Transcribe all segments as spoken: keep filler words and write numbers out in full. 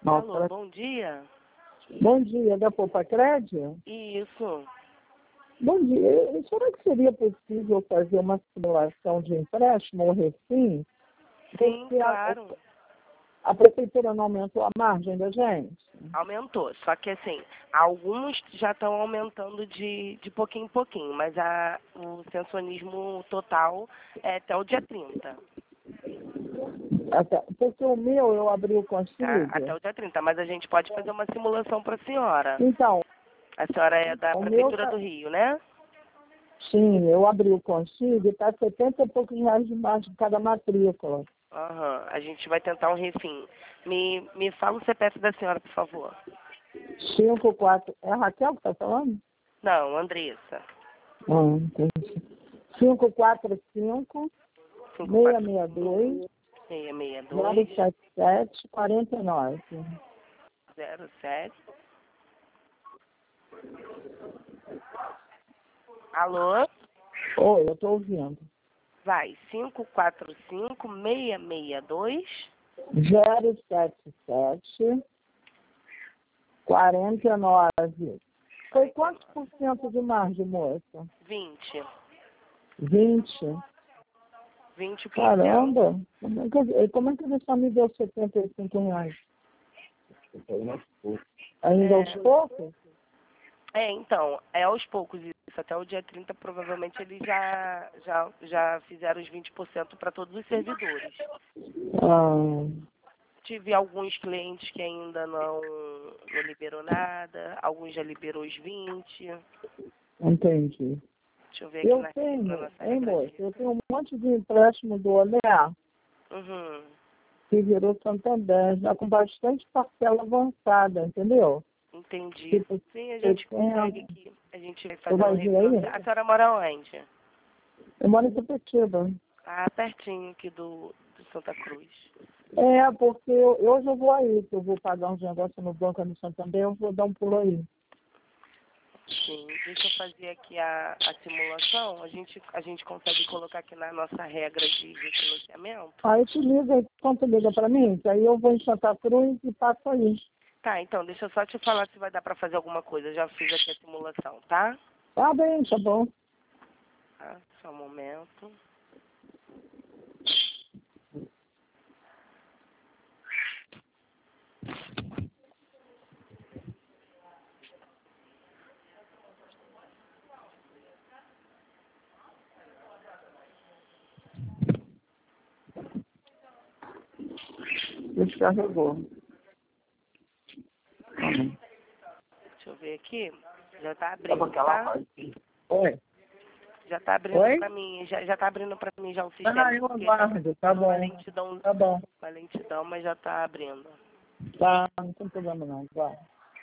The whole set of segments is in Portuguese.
Alô, bom dia. Bom dia, da Poupa Crédito? Isso. Bom dia. Será que seria possível fazer uma simulação de empréstimo ou refim? Sim, Porque claro. A, a prefeitura não aumentou a margem da gente? Aumentou, só que assim, alguns já estão aumentando de, de pouquinho em pouquinho, mas a, o sensonismo total é até o dia trinta. Até, porque o meu eu abri o Tá? consigo. Até o dia trinta, mas a gente pode fazer uma simulação para a senhora. Então, A senhora é da o Prefeitura meu, do Rio, né? sim, eu abri o consigo e está setenta e poucos reais de margem de cada matrícula. Aham, a gente vai tentar um refim. Me, me fala o C P F da senhora, por favor. cinco, quatro. É a Raquel que está falando? Não, Andressa. Ah, entendi. cinco quatro cinco, seis seis dois, seis seis zero dois, sete sete, quatro nove. zero sete. Alô? Oi, eu estou ouvindo. Vai, cinco quatro cinco, seis seis dois. zero sete sete, quatro nove. Foi quantos por cento de margem, moça? vinte. vinte. vinte por cento. Caramba! Como é que, como é que ele só me deu setenta e cinco reais? Ainda É. aos poucos? É, então, é aos poucos isso. Até o dia trinta, provavelmente, eles já, já, já fizeram os vinte por cento para todos os servidores. Ah, Tive alguns clientes que ainda não, não liberou nada, alguns já liberou os vinte. entendi. Deixa eu ver aqui Eu na, tenho, na nossa hein, regra moça? de... Eu tenho um monte de empréstimo do Olhar Uhum, que virou Santander, já com bastante parcela avançada, entendeu? entendi. Tipo, Sim, a gente consegue setenta. aqui. A gente vai Tu fazer um vai ver refinanciamento. aí? A senhora mora onde? Eu moro em Sepetiba. Ah, pertinho aqui do, do Santa Cruz. É, porque eu, hoje eu vou aí, que eu vou pagar uns negócios no banco no Santander, eu vou dar um pulo aí. Sim, deixa eu fazer aqui a, a simulação. A gente, a gente consegue colocar aqui na nossa regra de refinanciamento. Aí te liga, quanto liga pra mim? Que aí eu vou em Santa Cruz e passo aí. Tá, então, deixa eu só te falar se vai dar pra fazer alguma coisa. Eu já fiz aqui a simulação, tá? Tá bem, tá bom. Tá, só um momento. Descarregou. Deixa eu ver aqui. Já tá abrindo, tá? Oi? Já tá abrindo Oi? pra mim. Já, já tá abrindo pra mim já o Ah, sistema. eu Porque tá aguardo, tá uma bom. lentidão, Tá bom. uma lentidão, mas já tá abrindo. Tá, não tem problema não, vai.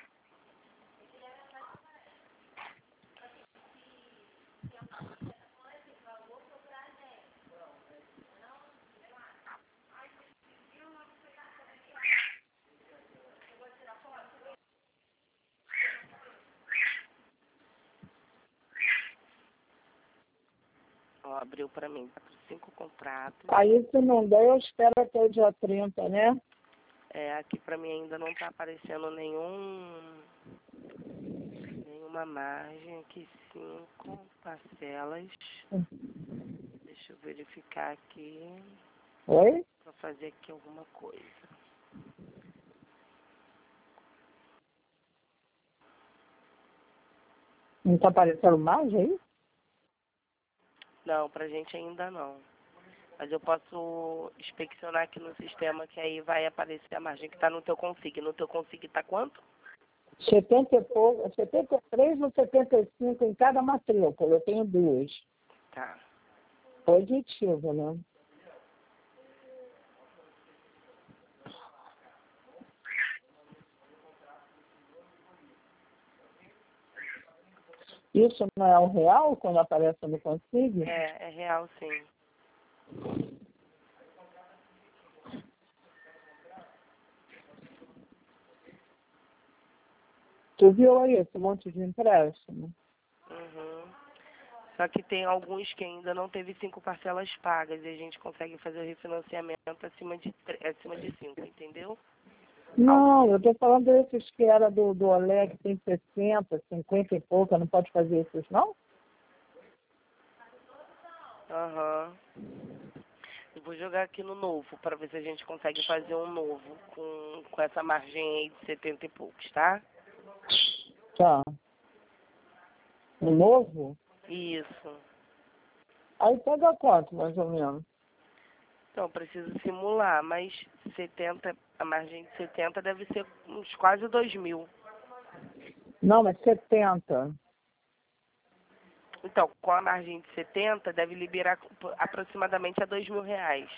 Ó, abriu pra mim. Tá com cinco contratos. Aí se não der, eu espero até o dia trinta, né? É, aqui pra mim ainda não tá aparecendo nenhum, nenhuma margem. Aqui cinco parcelas. Deixa eu verificar aqui Oi? pra fazer aqui alguma coisa. Não tá aparecendo mais aí? Não, pra gente ainda não. Mas eu posso inspecionar aqui no sistema que aí vai aparecer a margem que tá no teu consig. No teu consig tá quanto? setenta e pouco, setenta e três ou setenta e cinco em cada matrícula, eu tenho duas. Tá. Positivo, né? Isso não é o real quando aparece no consigo? É, é real sim. Tu viu aí esse monte de empréstimo? Uhum. Só que tem alguns que ainda não teve cinco parcelas pagas e a gente consegue fazer o refinanciamento acima de, tre- acima de cinco, entendeu? Não, eu estou falando desses que era do, do Olé, que tem sessenta, cinquenta e pouca, não pode fazer esses, não? Aham. Eu vou jogar aqui no novo, para ver se a gente consegue fazer um novo com, com essa margem aí de setenta e poucos, tá? Tá. O novo? Isso. Aí pega quanto, mais ou menos? Então, preciso simular, mas setenta, a margem de setenta deve ser uns quase dois mil. Não, mas setenta. Então, com a margem de setenta, deve liberar aproximadamente a dois mil reais.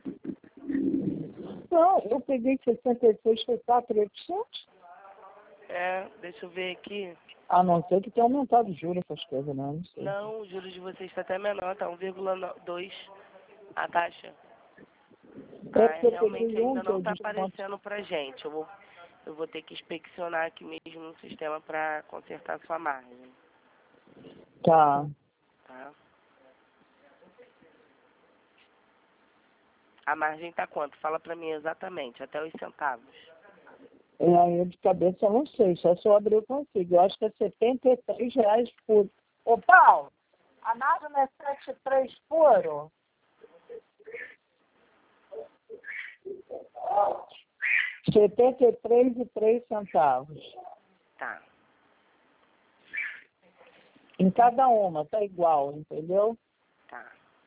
Não, eu peguei sessenta e seis, foi quatro mil e oitocentos. É, deixa eu ver aqui. A não ser que tenha aumentado o juro, essas coisas, né? Não sei. Não, o juros de vocês está até menor, tá um vírgula dois a taxa. É Ah, porque eu realmente peguei um ainda que não eu está desconto. aparecendo pra gente. Eu vou, eu vou ter que inspecionar aqui mesmo no sistema para consertar sua margem, Tá. tá? A margem tá quanto? Fala pra mim exatamente, até os centavos. É, aí de cabeça eu não sei, só se eu abrir eu consigo. Eu acho que é setenta e três reais por... Ô, Paulo, a nave não é setenta e três puro? setenta e três e três centavos. Tá, Em cada uma, tá igual, entendeu? tá.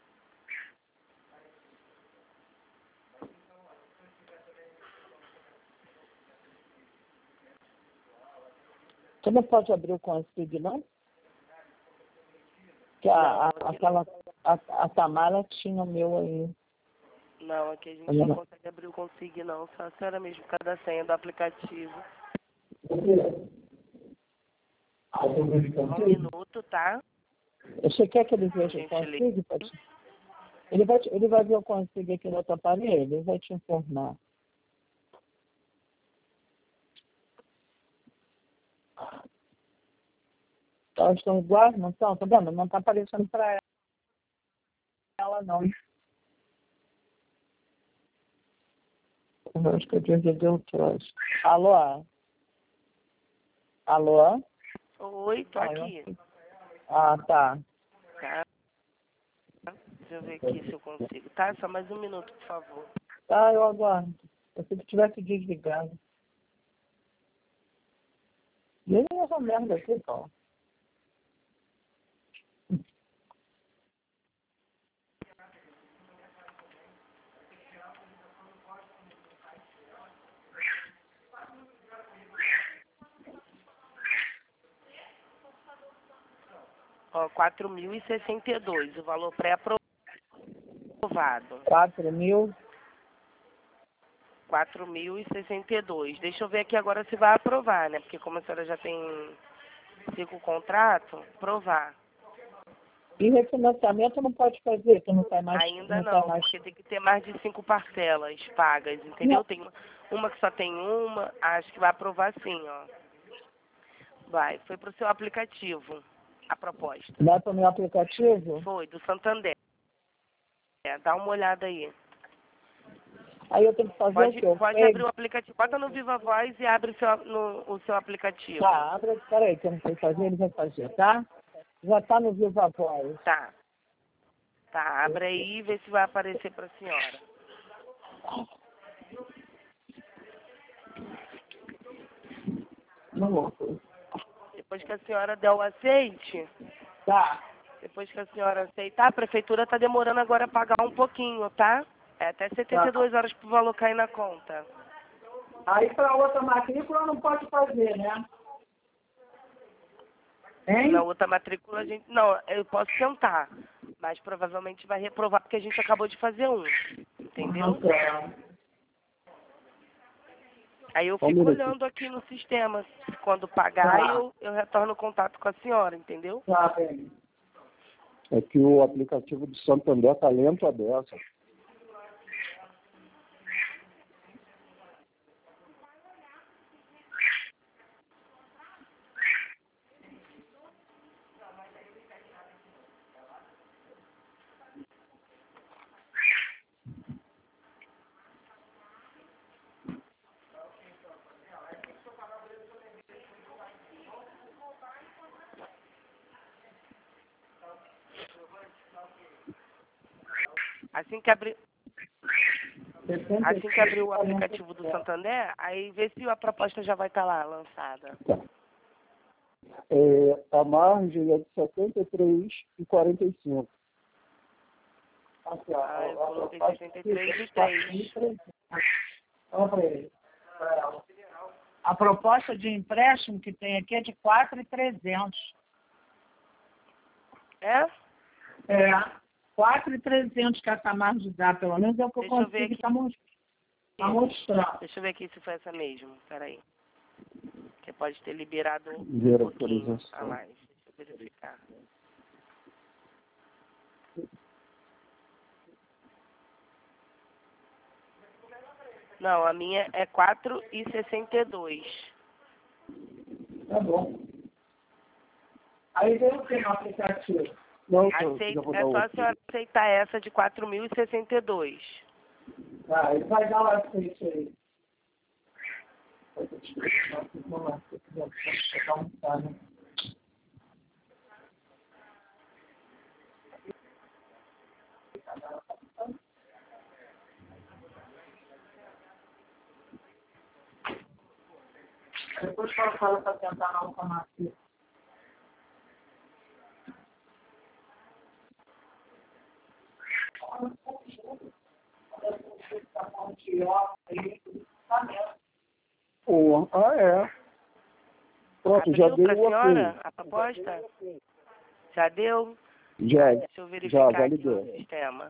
Você não pode abrir o Consig, não? Que a, Não, a, aqui aquela, a, a Tamara tinha o meu aí. não, aqui a gente Olha não lá. consegue abrir o Consig não, só a senhora mesmo, cada senha do aplicativo. Um minuto, tá? Você quer que ele Por veja o gentileza. Consig? Pode... Ele, vai, te- ele vai ver o Consig aqui no outro aparelho, ele vai te informar. Elas estão iguais, não estão? Tá vendo? Não está aparecendo para ela, não. Eu acho que eu desliguei o troço. Alô? Alô? Oi, tô Ah, eu aqui. acho que- ah, tá. Tá? Deixa eu ver aqui se eu consigo. Tá? Só mais um minuto, por favor. Tá, eu aguardo. Eu se tivesse desligado. E ele é essa merda aqui, Paulo. Ó, quatro mil e sessenta e dois, o valor pré-aprovado. quatro mil. quatro mil e sessenta e dois. Deixa eu ver aqui agora se vai aprovar, né? Porque como a senhora já tem cinco contrato, provar. E refinanciamento não pode fazer, que não está mais. Ainda Não tá não, mais... porque tem que ter mais de cinco parcelas pagas, entendeu? Não, Tem uma uma que só tem uma, acho que vai aprovar sim, ó. Vai, foi pro seu aplicativo a proposta. vai para o meu aplicativo. Foi, do Santander. É, dá uma olhada aí. Aí eu tenho que fazer o Pode, quê? Eu pode abrir pego. o aplicativo, bota no Viva Voz e abre o seu, no, o seu aplicativo. Tá, abre. Peraí, que eu não sei fazer, ele vai fazer, tá? Já está no Viva Voz. Tá, tá, abre aí e vê se vai aparecer pra senhora. Não vou. Depois que a senhora der o aceite, Tá. depois que a senhora aceitar, a prefeitura está demorando agora a pagar um pouquinho, tá? É até setenta e Tá. duas horas para o valor cair na conta. Aí para outra matrícula não pode fazer, né? Na Hein? outra matrícula a gente... Não, eu posso tentar, mas provavelmente vai reprovar porque a gente acabou de fazer um, entendeu? Tá. Aí eu Só um fico minutinho. olhando aqui no sistema. Quando pagar, Tá. eu, eu retorno o contato com a senhora, entendeu? Tá bem. É que o aplicativo do Santander está lento a beça. Assim que abrir, assim que abrir o aplicativo do Santander, aí vê se a proposta já vai estar lá lançada. Tá. É, a margem é de setenta e três e quarenta e cinco. Ah, eu coloquei sessenta e três e três. A proposta de empréstimo que tem aqui é de quatro mil e trezentos. É? É, quatro mil e trezentos que essa margem dá, pelo menos é o que eu Deixa eu ver consigo aqui. estar tá mostrando. Deixa eu ver aqui se foi essa mesmo. Peraí. Você pode ter liberado um Ver a pouquinho a autorização. mais. Deixa eu verificar. Não, a minha é quatro e sessenta e dois. Tá bom. Aí veio o que no aplicativo? Não, Aceita, já vou é dar só a outro. senhora aceitar essa de quatro mil e sessenta e dois. Tá, ele vai dar o aceite aí. Depois eu falo para tentar não automatizar. Oh, ah, é. Pronto, já Abriu dei para a o senhora ok. a proposta? Já deu? Já, Ah, deixa eu já verificar aqui validei. no sistema.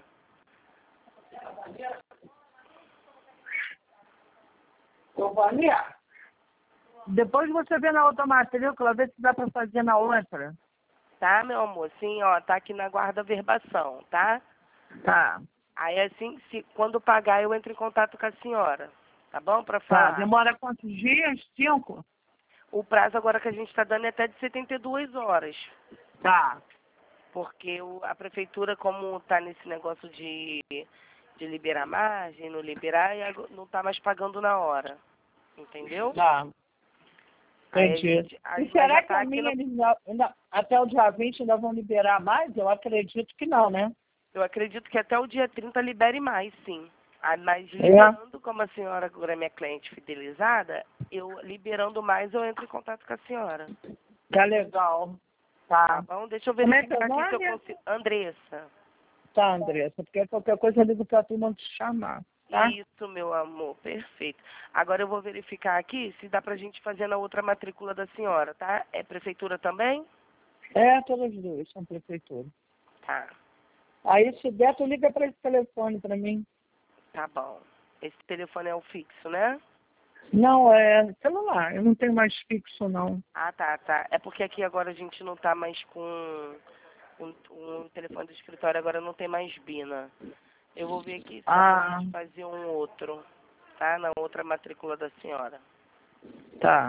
Ô, Vânia, depois você vê na outra matrícula, vê se dá para fazer na outra. Tá, meu amor? Sim, ó, tá aqui na guarda verbação, tá? Tá, Aí assim, se, quando pagar, eu entro em contato com a senhora. Tá bom? Para tá. falar. Demora quantos dias? Cinco? O prazo agora que a gente está dando é até de setenta e duas horas. Tá, Porque o, a prefeitura, como está nesse negócio de, de liberar margem, não liberar, e ago- não está mais pagando na hora. Entendeu? tá. Aí a Entendi. gente, a, E mas será já que tá a aqui minha, no, eles ainda, ainda- até o dia vinte ainda vão liberar mais? Eu acredito que não, né? eu acredito que até o dia trinta libere mais, sim. Ah, mas É. liberando, como a senhora agora é minha cliente fidelizada, eu liberando mais, eu entro em contato com a senhora. Tá legal. Tá Tá. bom? Deixa eu Como é verificar teu aqui se eu nome? consigo. Andressa. Tá, Andressa, porque qualquer coisa eu ligo pra tu não te chamar, tá? Isso, meu amor, perfeito. Agora eu vou verificar aqui se dá pra gente fazer na outra matrícula da senhora, tá? É prefeitura também? É, todas as duas são prefeitura. Tá, Aí se der, tu liga pra esse telefone pra mim. tá bom. Esse telefone é o fixo, né? Não, é celular, eu não tenho mais fixo, não. Ah, tá, tá. É porque aqui agora a gente não tá mais com um, um telefone do escritório, agora não tem mais Bina. Eu vou ver aqui se dá pra Ah, gente fazer um outro, tá? Na outra matrícula da senhora. tá.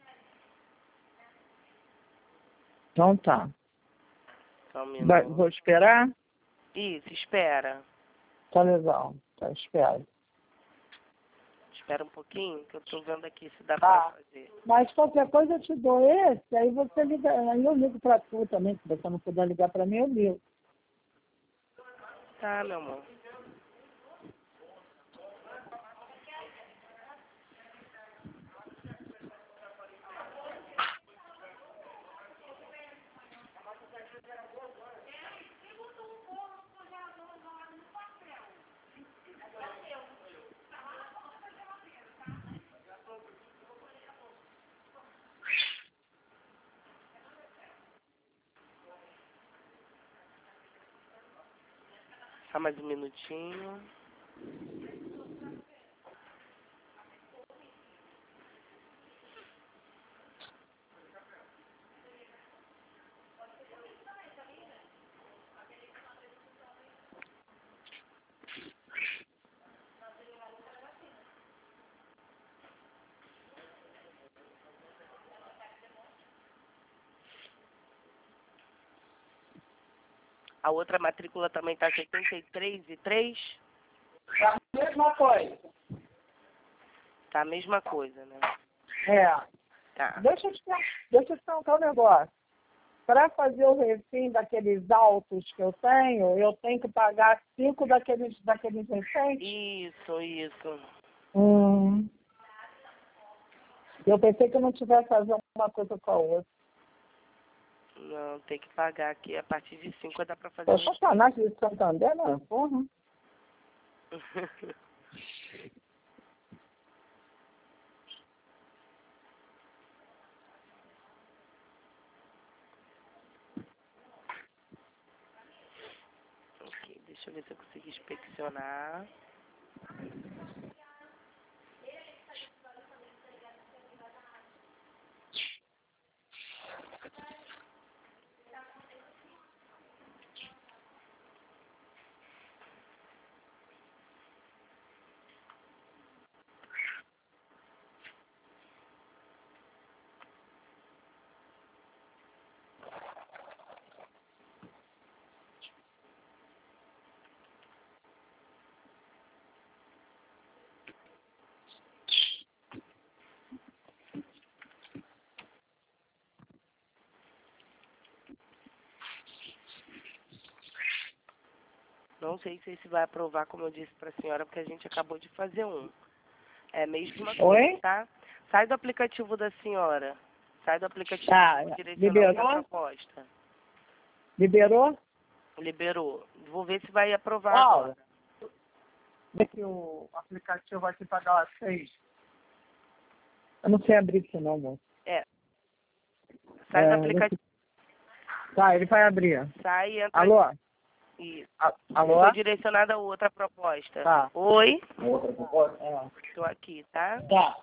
Então tá. Só um Vai, minuto. vou esperar? Isso, espera. Tá legal, tá, espero. Espera um pouquinho, que eu tô vendo aqui se dá Tá. pra fazer. Mas qualquer coisa eu te dou esse, aí você liga, aí eu ligo pra tu também, se você não puder ligar pra mim, eu ligo. Tá, meu amor. Só mais um minutinho. A outra matrícula também tá setenta e três e três. Tá a mesma coisa. Tá a mesma coisa, né? É. Tá. Deixa eu te, deixa eu te contar um negócio. para fazer o refim daqueles altos que eu tenho, eu tenho que pagar cinco daqueles, daqueles recentes? Isso, isso. Hum. Eu pensei que eu não tivesse fazer uma coisa com a outra. Não, tem que pagar aqui. A partir de cinco dá para fazer. Pô, sacanagem de Santander, não, porra. Ok, deixa eu ver se eu consigo inspecionar. Não sei se esse vai aprovar, como eu disse para a senhora, porque a gente acabou de fazer um. É a mesma coisa, Oi? tá? Sai do aplicativo da senhora. Sai do aplicativo Tá, direcional liberou? da proposta. Liberou? Liberou. Vou ver se vai aprovar Paula, agora. vê que o aplicativo vai te pagar seis. Eu não sei abrir isso não, moço. É. Sai É, do aplicativo. Tá, ele vai abrir. Sai e entra. Alô? Isso. A- Alô? Estou direcionada a outra proposta. Tá. Oi? Outra proposta? É. Estou aqui, tá? Tá.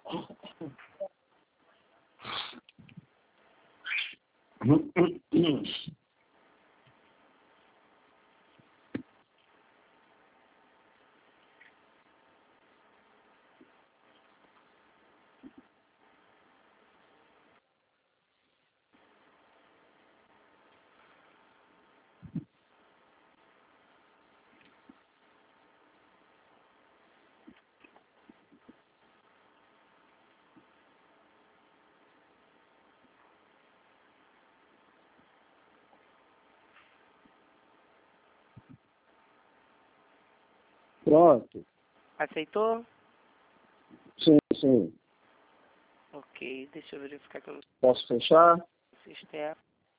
Pronto. Aceitou? Sim, sim. Ok, deixa eu verificar aqui no Posso fechar? sistema.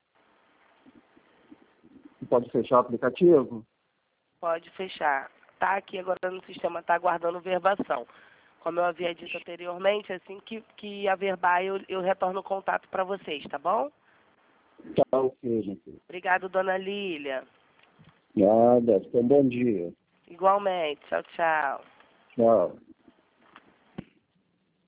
Pode fechar o aplicativo? Pode fechar. Tá aqui agora no sistema, tá aguardando verbação. Como eu havia dito anteriormente, assim que, que averbar, eu, eu retorno o contato para vocês, tá bom? Tá, ok, gente. Obrigado, dona Lília. Nada. Tenha um bom dia. Igualmente. Tchau, tchau. Tchau.